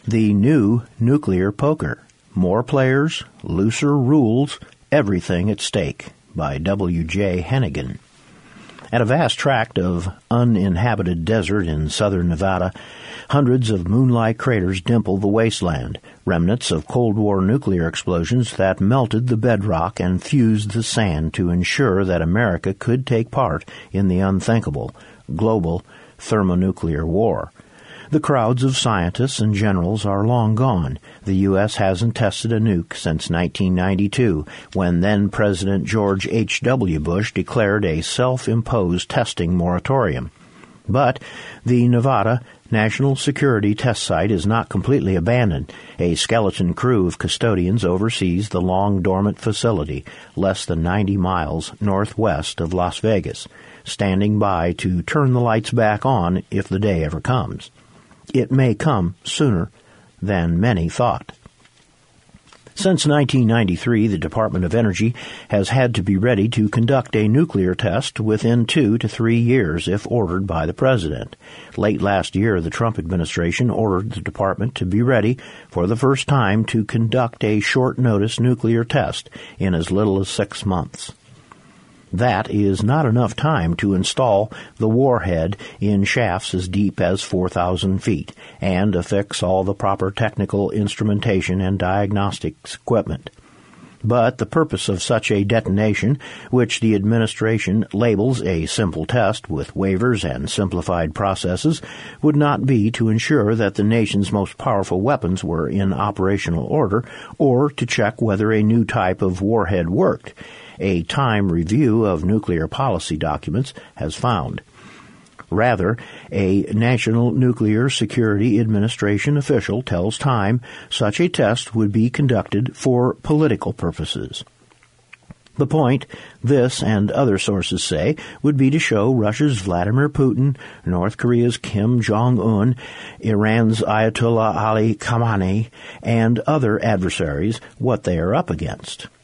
The New Nuclear Poker. More Players, Looser Rules, Everything at Stake by W.J. Hennigan. At a vast tract of uninhabited desert in southern Nevada, hundreds of moon-like craters dimple the wasteland, remnants of Cold War nuclear explosions that melted the bedrock and fused the sand to ensure that America could take part in the unthinkable, global thermonuclear war. The crowds of scientists and generals are long gone. The U.S. hasn't tested a nuke since 1992, when then-President George H.W. Bush declared a self-imposed testing moratorium. But the Nevada National Security Test Site is not completely abandoned. A skeleton crew of custodians oversees the long-dormant facility, less than 90 miles northwest of Las Vegas, standing by to turn the lights back on if the day ever comes. It may come sooner than many thought. Since 1993, the Department of Energy has had to be ready to conduct a nuclear test within 2 to 3 years if ordered by the President. Late last year, the Trump administration ordered the department to be ready for the first time to conduct a short-notice nuclear test in as little as 6 months. That is not enough time to install the warhead in shafts as deep as 4,000 feet and affix all the proper technical instrumentation and diagnostics equipment. But the purpose of such a detonation, which the administration labels a simple test with waivers and simplified processes, would not be to ensure that the nation's most powerful weapons were in operational order or to check whether a new type of warhead worked. A Time review of nuclear policy documents has found. Rather, a National Nuclear Security Administration official tells Time such a test would be conducted for political purposes. The point, this and other sources say, would be to show Russia's Vladimir Putin, North Korea's Kim Jong-un, Iran's Ayatollah Ali Khamenei, and other adversaries what they are up against.